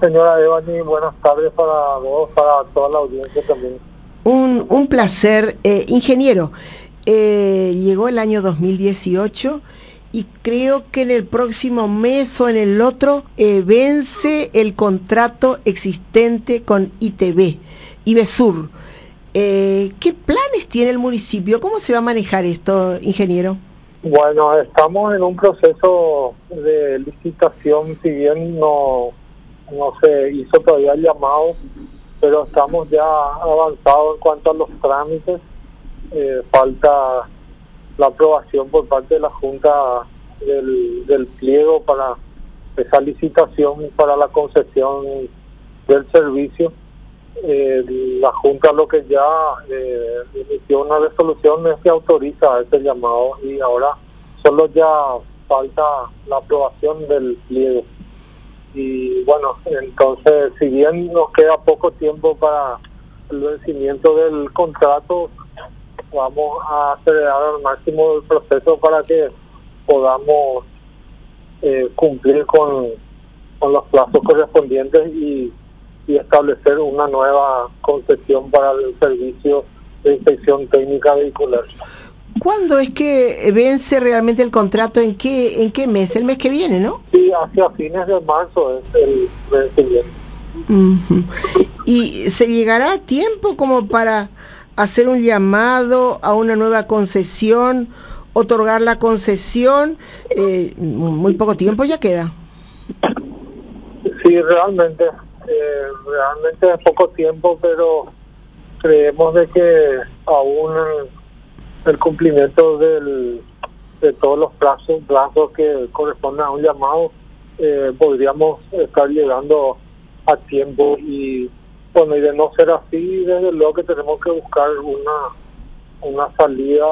señora Evany, buenas tardes para vos, para toda la audiencia también. Un placer. Ingeniero, llegó el año 2018 y creo que en el próximo mes o en el otro vence el contrato existente con ITV, IBESUR. ¿Qué planes tiene el municipio? ¿Cómo se va a manejar esto, ingeniero? Bueno, estamos en un proceso de licitación, si bien no se hizo todavía el llamado, pero estamos ya avanzados en cuanto a los trámites. Falta la aprobación por parte de la Junta del pliego para esa licitación para la concesión del servicio. La Junta lo que ya emitió una resolución es que autoriza ese llamado y ahora solo ya falta la aprobación del pliego. Y bueno, entonces si bien nos queda poco tiempo para el vencimiento del contrato, vamos a acelerar al máximo el proceso para que podamos cumplir con los plazos correspondientes y establecer una nueva concesión para el servicio de inspección técnica vehicular. ¿Cuándo es que vence realmente el contrato? ¿En qué mes? El mes que viene, ¿no? Sí, hacia fines de marzo es el vencimiento. ¿Y se llegará a tiempo como para hacer un llamado a una nueva concesión, otorgar la concesión? Muy poco tiempo ya queda. Sí, realmente es poco tiempo, pero creemos de que aún el cumplimiento de todos los plazos que corresponden a un llamado, podríamos estar llegando a tiempo. Y bueno, y de no ser así, desde luego que tenemos que buscar una salida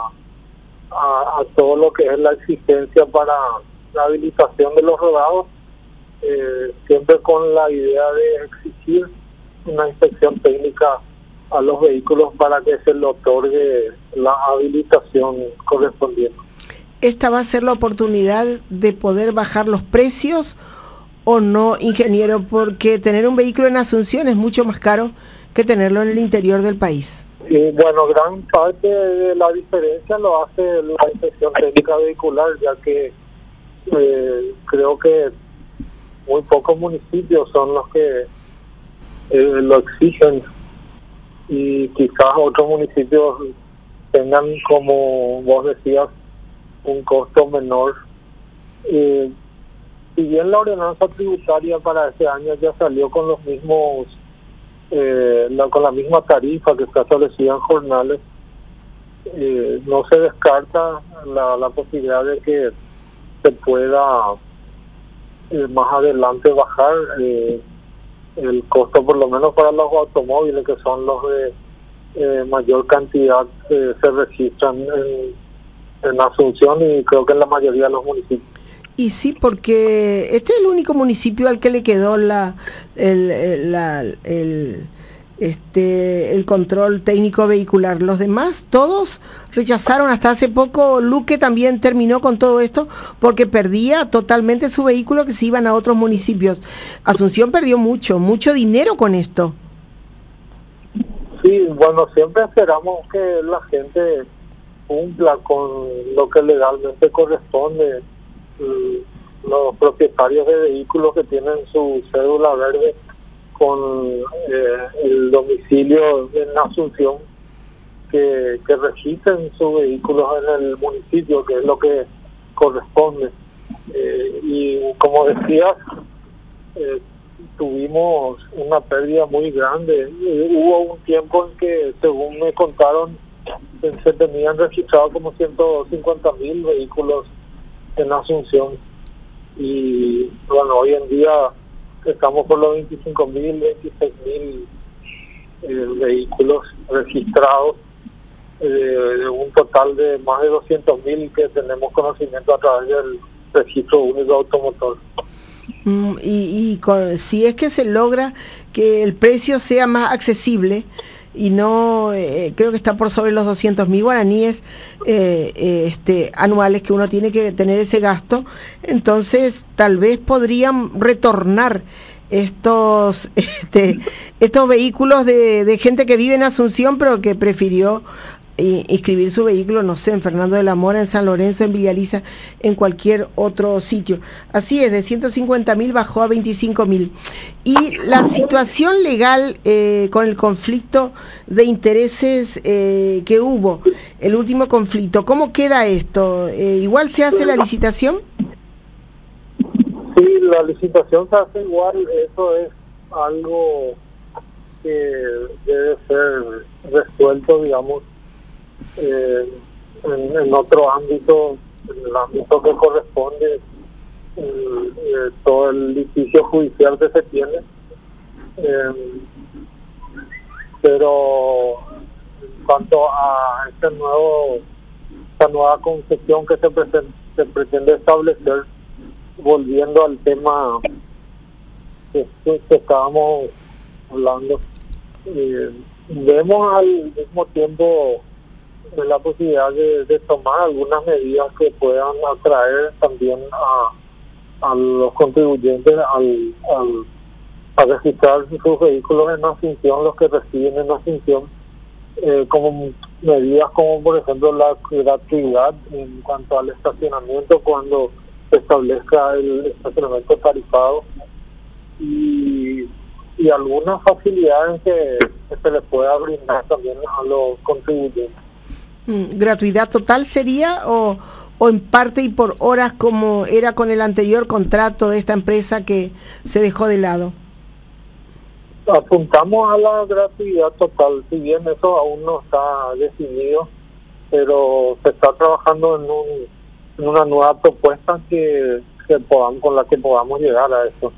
a todo lo que es la exigencia para la habilitación de los rodados, siempre con la idea de exigir una inspección técnica a los vehículos para que se le otorgue la habilitación correspondiente. ¿Esta va a ser la oportunidad de poder bajar los precios o no, ingeniero? Porque tener un vehículo en Asunción es mucho más caro que tenerlo en el interior del país. Sí, bueno, gran parte de la diferencia lo hace la inspección técnica vehicular, ya que creo que muy pocos municipios son los que lo exigen, y quizás otros municipios tengan, como vos decías, un costo menor. Si bien la ordenanza tributaria para este año ya salió con los mismos con la misma tarifa que está establecida en jornales, no se descarta la posibilidad de que se pueda más adelante bajar el costo, por lo menos para los automóviles, que son los de mayor cantidad que se registran en Asunción y creo que en la mayoría de los municipios. Y sí, porque este es el único municipio al que le quedó el control técnico vehicular. Los demás, todos rechazaron. Hasta hace poco Luque también terminó con todo esto porque perdía totalmente su vehículo, que se iban a otros municipios. Asunción perdió mucho dinero con esto. Sí, bueno, siempre esperamos que la gente cumpla con lo que legalmente corresponde. Los propietarios de vehículos que tienen su cédula verde con el domicilio en Asunción, que registren sus vehículos en el municipio, que es lo que corresponde. Y como decías, tuvimos una pérdida muy grande. Hubo un tiempo en que, según me contaron, se tenían registrados como 150.000 vehículos en Asunción, y bueno, hoy en día estamos por los 25.000, 26.000 vehículos registrados, de un total de más de 200.000 que tenemos conocimiento a través del registro único automotor. Si es que se logra que el precio sea más accesible y no, creo que está por sobre los 200.000 guaraníes anuales que uno tiene que tener ese gasto, entonces tal vez podrían retornar estos vehículos de gente que vive en Asunción, pero que prefirió inscribir su vehículo, no sé, en Fernando de la Mora, en San Lorenzo, en Villaliza, en cualquier otro sitio. Así es, de 150.000 bajó a 25.000. Y la situación legal con el conflicto de intereses que hubo, el último conflicto, ¿cómo queda esto? ¿Igual se hace la licitación? Sí, la licitación se hace igual, eso es algo que debe ser resuelto, digamos, en otro ámbito, en el ámbito que corresponde, todo el litigio judicial que se tiene, pero en cuanto a esta nueva concepción que se pretende establecer, volviendo al tema que estábamos hablando, vemos al mismo tiempo la posibilidad de tomar algunas medidas que puedan atraer también a los contribuyentes a registrar sus vehículos en Asunción, los que residen en Asunción, como medidas como por ejemplo la gratuidad en cuanto al estacionamiento cuando se establezca el estacionamiento tarifado y algunas facilidades que se les pueda brindar también a los contribuyentes. ¿Gratuidad total sería o en parte y por horas como era con el anterior contrato de esta empresa que se dejó de lado? Apuntamos a la gratuidad total, si bien eso aún no está definido, pero se está trabajando en una nueva propuesta con la que podamos llegar a eso.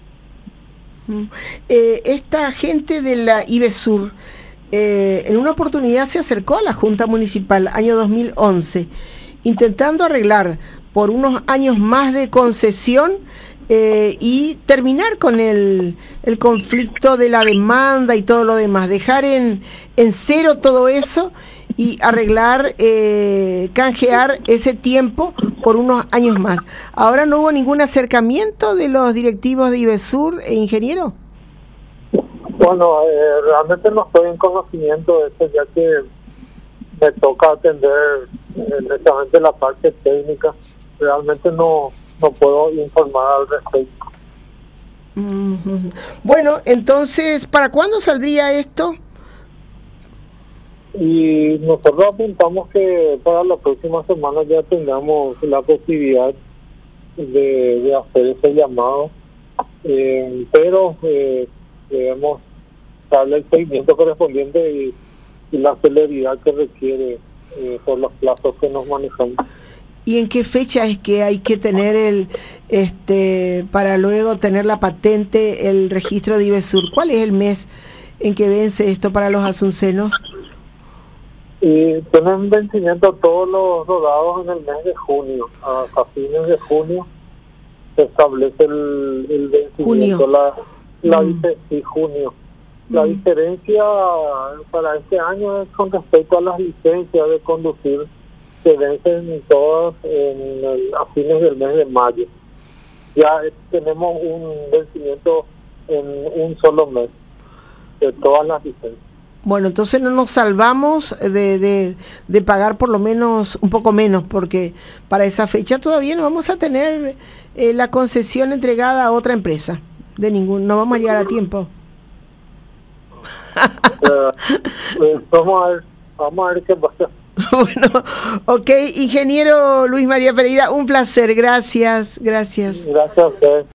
Esta gente de la IBESUR en una oportunidad se acercó a la Junta Municipal, año 2011, intentando arreglar por unos años más de concesión y terminar con el conflicto de la demanda y todo lo demás, dejar en cero todo eso y arreglar, canjear ese tiempo por unos años más. ¿Ahora no hubo ningún acercamiento de los directivos de IBESUR e ingeniero? Bueno, realmente no estoy en conocimiento de eso, ya que me toca atender directamente la parte técnica. Realmente no puedo informar al respecto. Bueno, entonces, ¿para cuándo saldría esto? Y nosotros apuntamos que para la próxima semana ya tengamos la posibilidad de hacer ese llamado, pero debemos darle el seguimiento correspondiente y la celeridad que requiere por los plazos que nos manejamos. ¿Y en qué fecha es que hay que tener para luego tener la patente, el registro de IBESUR? ¿Cuál es el mes en que vence esto para los asuncenos? Tienen vencimiento todos los rodados en el mes de junio. A fines de junio se establece el vencimiento. Junio. La diferencia para este año es con respecto a las licencias de conducir que vencen todas a fines del mes de mayo. Ya tenemos un vencimiento en un solo mes de todas las licencias. Bueno, entonces no nos salvamos de pagar por lo menos un poco menos, porque para esa fecha todavía no vamos a tener la concesión entregada a otra empresa. No vamos a llegar a tiempo. Vamos a ver qué pasa. Bueno, ok, ingeniero Luis María Pereira, un placer, gracias. Gracias a usted.